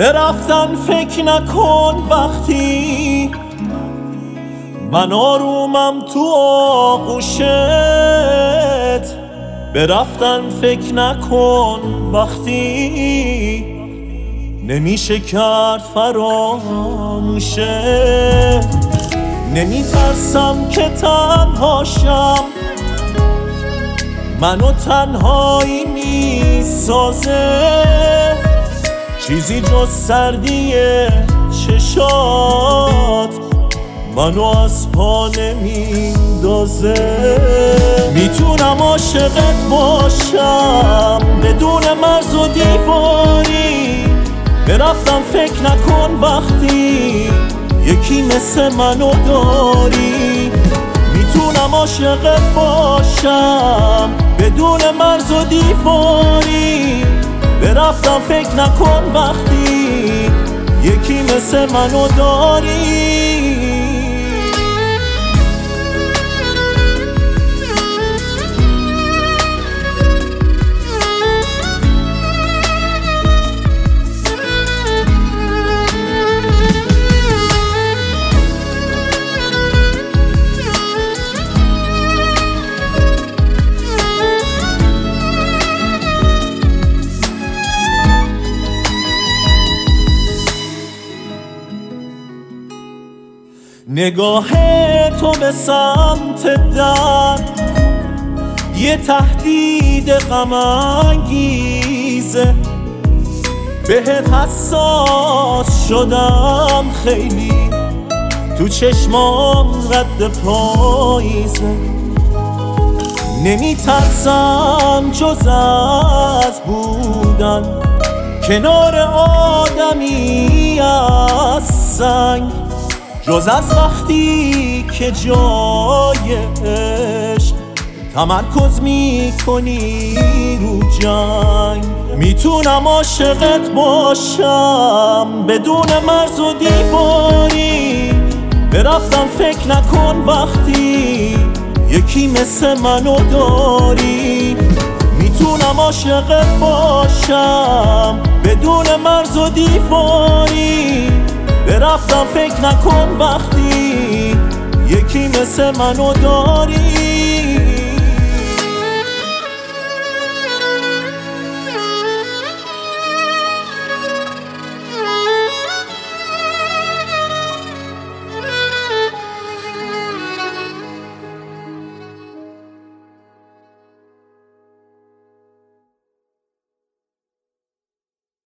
به رفتن فکر نکن وقتی من آرومم تو آغوشت. به رفتن فکر نکن وقتی نمیشه کرد فراموشت. نمیترسم که تنهاشم، منو تنهایی میسازه، چیزی جز سردی چشات منو از پا نمیندازه. میتونم عاشقت باشم بدون مرز و دیواری. به رفتم فکر نکن وقتی یکی مثل منو داری. میتونم عاشقت باشم بدون مرز و دیواری. به رفتم فکر نکن وقتی یکی مثل منو داری. نگاه تو به سمت در یه تهدید غم انگیزه. بهت حساس شدم خیلی، تو چشمام رد پاییزه. نمیترسم جز از بودن کنار آدمی از سنگ، جز از وقتی که جای عشق تمرکز میکنی رو جنگ. میتونم عاشقت باشم بدون مرز و دیواری. به رفتم فکر نکن وقتی یکی مثل منو داری. میتونم عاشقت باشم بدون مرز و دیواری. به رفتم فکر نکن وقتی یکی مثل منو داری.